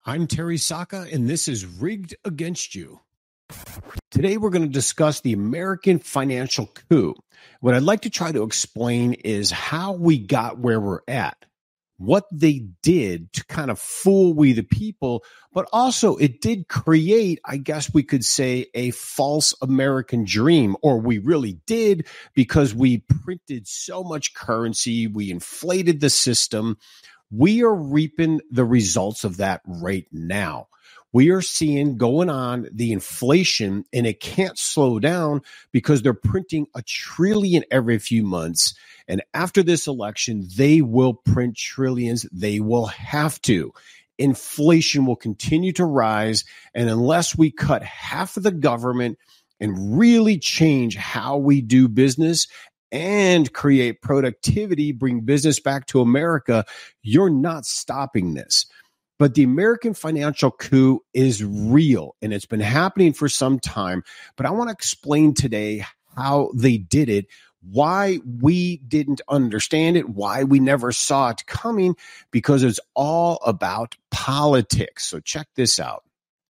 I'm Terry Saka, and this is Rigged Against You. Today, we're going to discuss the American financial coup. What I'd like to try to explain is how we got where we're at, what they did to kind of fool we the people, but also it did create, I guess we could say, a false American dream, or we really did because we printed so much currency, we inflated the system. We are reaping the results of that right now. We are seeing going on the inflation, and it can't slow down because they're printing $1 trillion every few months. And after this election, they will print trillions. They will have to. Inflation will continue to rise. And unless we cut half of the government and really change how we do business and create productivity, bring business back to America, you're not stopping this. But the American financial coup is real, and it's been happening for some time. But I want to explain today how they did it, why we didn't understand it, why we never saw it coming, because it's all about politics. So check this out.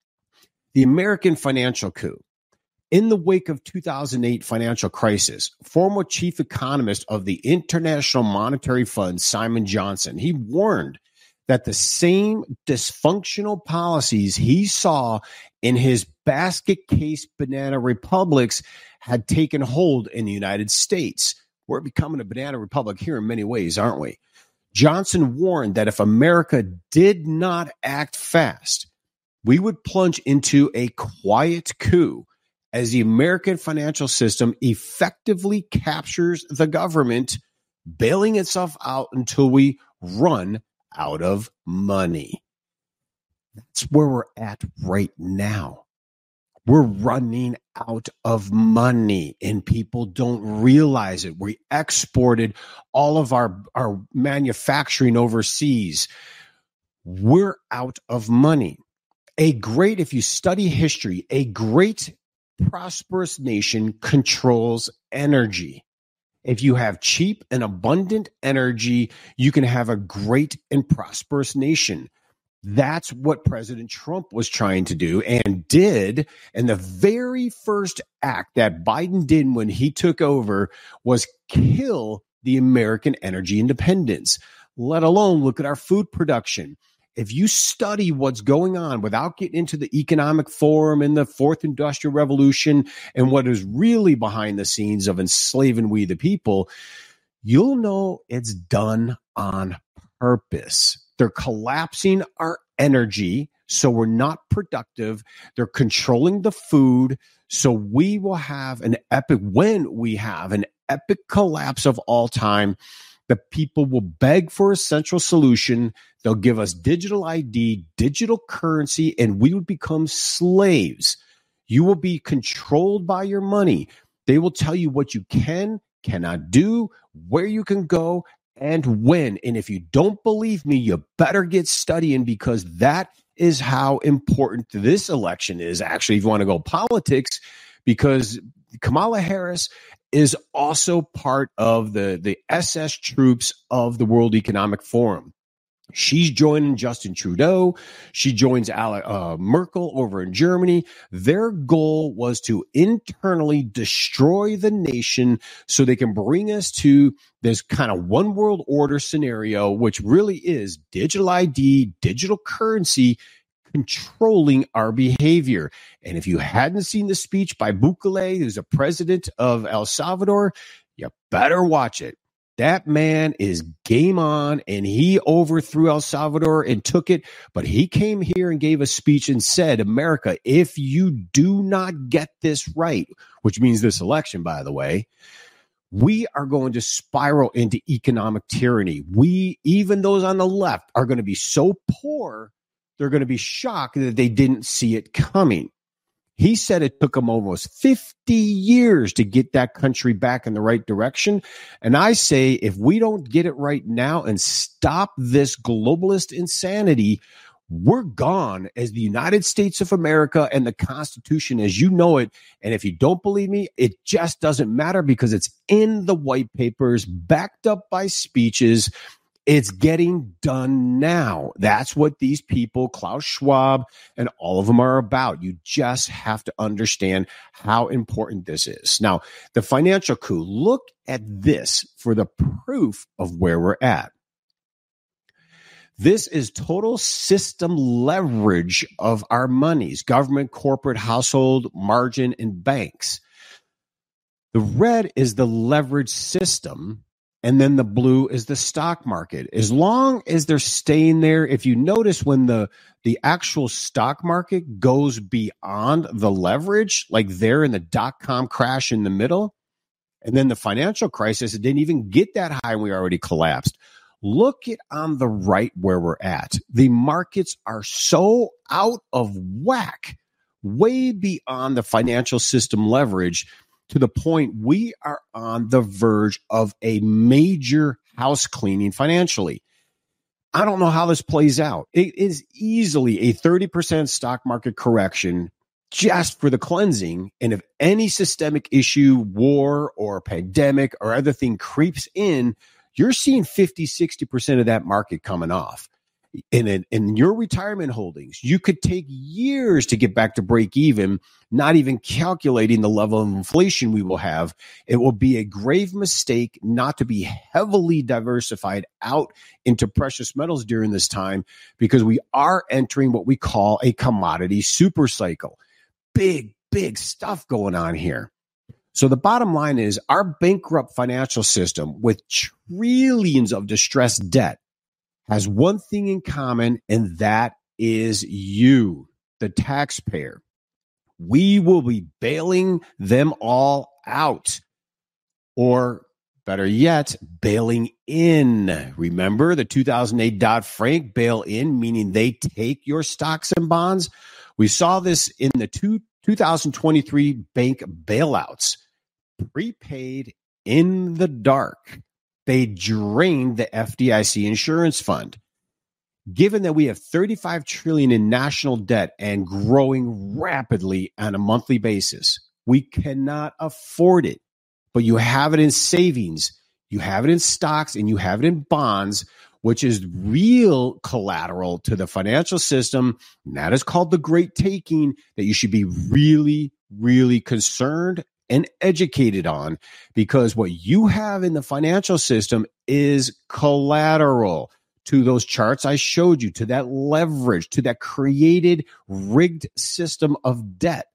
The American financial coup. In the wake of 2008 financial crisis, former chief economist of the International Monetary Fund, Simon Johnson, he warned that the same dysfunctional policies he saw in his basket case banana republics had taken hold in the United States. We're becoming a banana republic here in many ways, aren't we? Johnson warned that if America did not act fast, we would plunge into a quiet coup as the American financial system effectively captures the government, bailing itself out until we run out of money. That's where we're at right now. We're running out of money, and people don't realize it. We exported all of our manufacturing overseas. We're out of money. If you study history, a great prosperous nation controls energy. If you have cheap and abundant energy, you can have a great and prosperous nation. That's what President Trump was trying to do and did. And the very first act that Biden did when he took over was kill the American energy independence, let alone look at our food production. If you study what's going on without getting into the economic forum and the fourth industrial revolution and what is really behind the scenes of enslaving we the people, you'll know it's done on purpose. They're collapsing our energy so we're not productive. They're controlling the food so we will have when we have an epic collapse of all time, the people will beg for a central solution. They'll give us digital ID, digital currency, and we would become slaves. You will be controlled by your money. They will tell you what you cannot do, where you can go, and when. And if you don't believe me, you better get studying, because that is how important this election is. Actually, if you want to go politics, because Kamala Harris is also part of the SS troops of the World Economic Forum. She's joining Justin Trudeau. She joins Merkel over in Germany. Their goal was to internally destroy the nation so they can bring us to this kind of one world order scenario, which really is digital ID, digital currency, controlling our behavior. And if you hadn't seen the speech by Bukele, who's the president of El Salvador, you better watch it. That man is game on, and he overthrew El Salvador and took it. But he came here and gave a speech and said, America, if you do not get this right, which means this election, by the way, we are going to spiral into economic tyranny. Even those on the left, are going to be so poor, they're going to be shocked that they didn't see it coming. He said it took him almost 50 years to get that country back in the right direction. And I say, if we don't get it right now and stop this globalist insanity, we're gone as the United States of America and the Constitution as you know it. And if you don't believe me, it just doesn't matter, because it's in the white papers, backed up by speeches. It's getting done now. That's what these people, Klaus Schwab and all of them, are about. You just have to understand how important this is. Now, the financial coup, look at this for the proof of where we're at. This is total system leverage of our monies, government, corporate, household, margin, and banks. The red is the leverage system, and then the blue is the stock market. As long as they're staying there, if you notice when the actual stock market goes beyond the leverage, like there in the dot-com crash in the middle, and then the financial crisis, it didn't even get that high and we already collapsed. Look at on the right where we're at. The markets are so out of whack, way beyond the financial system leverage, to the point we are on the verge of a major house cleaning financially. I don't know how this plays out. It is easily a 30% stock market correction just for the cleansing. And if any systemic issue, war or pandemic or other thing creeps in, you're seeing 50, 60% of that market coming off. In your retirement holdings, you could take years to get back to break even, not even calculating the level of inflation we will have. It will be a grave mistake not to be heavily diversified out into precious metals during this time, because we are entering what we call a commodity super cycle. Big stuff going on here. So the bottom line is our bankrupt financial system with trillions of distressed debt has one thing in common, and that is you, the taxpayer. We will be bailing them all out, or better yet, bailing in. Remember the 2008 Dodd-Frank bail-in, meaning they take your stocks and bonds? We saw this in the 2023 bank bailouts, prepaid in the dark. They drained the FDIC insurance fund. Given that we have $35 trillion in national debt and growing rapidly on a monthly basis, we cannot afford it. But you have it in savings, you have it in stocks, and you have it in bonds, which is real collateral to the financial system. And that is called the great taking, that you should be really, really concerned and educated on, because what you have in the financial system is collateral to those charts I showed you, to that leverage, to that created rigged system of debt.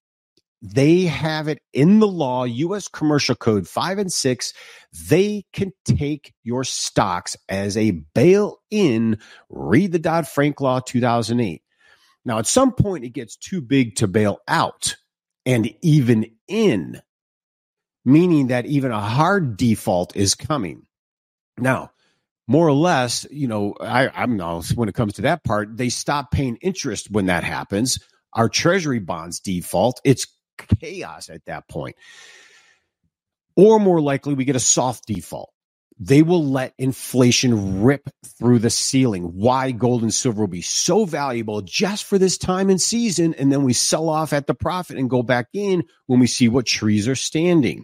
They have it in the law, U.S. Commercial Code 5 and 6. They can take your stocks as a bail-in. Read the Dodd-Frank Law 2008. Now, at some point, it gets too big to bail out. And even in, meaning that even a hard default is coming. Now, more or less, I'm now, when it comes to that part, they stop paying interest when that happens. Our treasury bonds default. It's chaos at that point. Or more likely, we get a soft default. They will let inflation rip through the ceiling. Why gold and silver will be so valuable just for this time and season, and then we sell off at the profit and go back in when we see what trees are standing.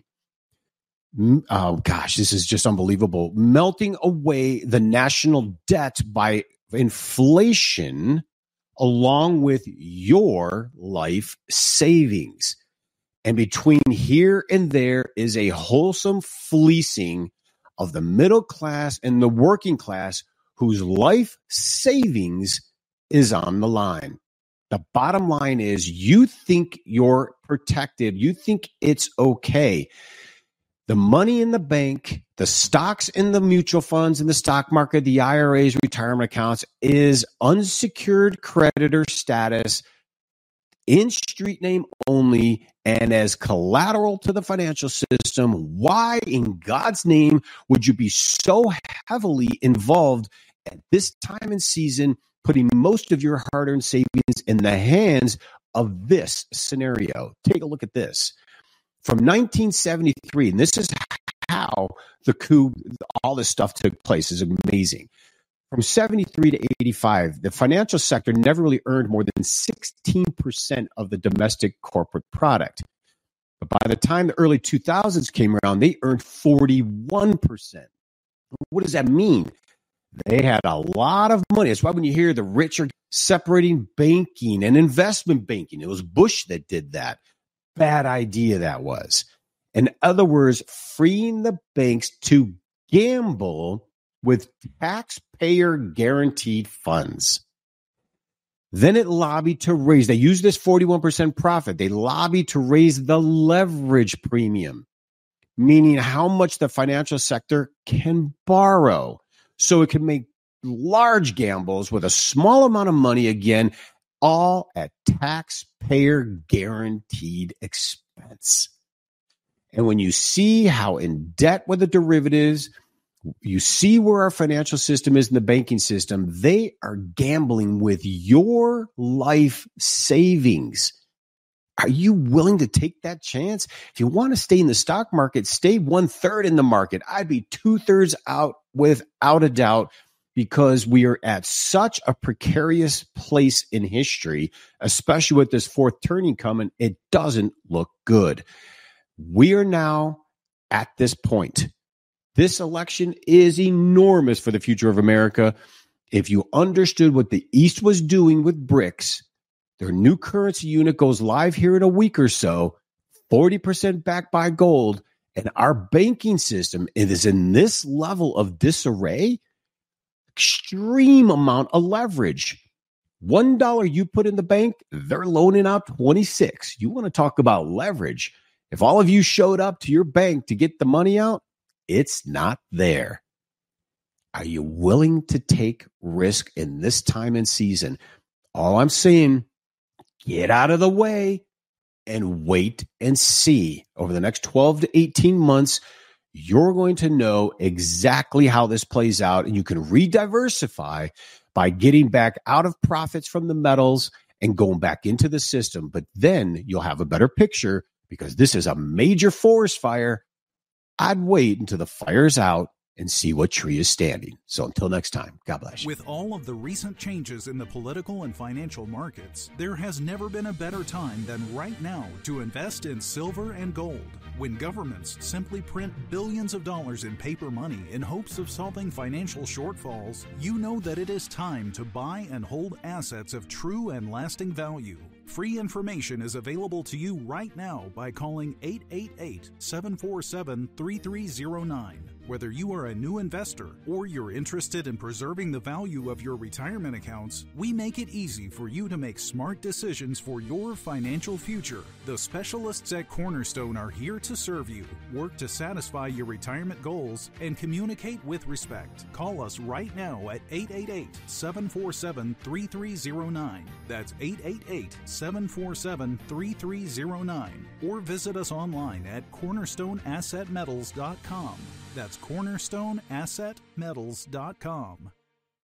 Oh, gosh, this is just unbelievable. Melting away the national debt by inflation along with your life savings. And between here and there is a wholesome fleecing of the middle class and the working class whose life savings is on the line. The bottom line is you think you're protected. You think it's okay. The money in the bank, the stocks in the mutual funds in the stock market, the IRAs, retirement accounts is unsecured creditor status, in street name only, and as collateral to the financial system. Why in God's name would you be so heavily involved at this time and season, putting most of your hard-earned savings in the hands of this scenario? Take a look at this. From 1973, and this is how the coup, all this stuff took place, is amazing. From 73 to 85, the financial sector never really earned more than 16% of the domestic corporate product. But by the time the early 2000s came around, they earned 41%. What does that mean? They had a lot of money. That's why when you hear the rich are separating banking and investment banking, it was Bush that did that. Bad idea that was. In other words, freeing the banks to gamble with taxpayer guaranteed funds. Then it lobbied to raise, they used this 41% profit. They lobbied to raise the leverage premium, meaning how much the financial sector can borrow. So it can make large gambles with a small amount of money, again, all at taxpayer guaranteed expense. And when you see how in debt with the derivatives, you see where our financial system is in the banking system, they are gambling with your life savings. Are you willing to take that chance? If you want to stay in the stock market, stay 1/3 in the market. I'd be 2/3 out without a doubt, because we are at such a precarious place in history, especially with this fourth turning coming. It doesn't look good. We are now at this point. This election is enormous for the future of America. If you understood what the East was doing with BRICS, their new currency unit goes live here in a week or so, 40% backed by gold, and our banking system is in this level of disarray, extreme amount of leverage. $1 you put in the bank, they're loaning out 26. You want to talk about leverage. If all of you showed up to your bank to get the money out, it's not there. Are you willing to take risk in this time and season? All I'm saying, get out of the way and wait and see. Over the next 12 to 18 months, you're going to know exactly how this plays out, and you can re-diversify by getting back out of profits from the metals and going back into the system. But then you'll have a better picture, because this is a major forest fire. I'd wait until the fire's out and see what tree is standing. So until next time, God bless you. With all of the recent changes in the political and financial markets, there has never been a better time than right now to invest in silver and gold. When governments simply print billions of dollars in paper money in hopes of solving financial shortfalls, you know that it is time to buy and hold assets of true and lasting value. Free information is available to you right now by calling 888-747-3309. Whether you are a new investor or you're interested in preserving the value of your retirement accounts, we make it easy for you to make smart decisions for your financial future. The specialists at Cornerstone are here to serve you, work to satisfy your retirement goals, and communicate with respect. Call us right now at 888-747-3309. That's 888-747-3309. Or visit us online at cornerstoneassetmetals.com. That's cornerstoneassetmetals.com.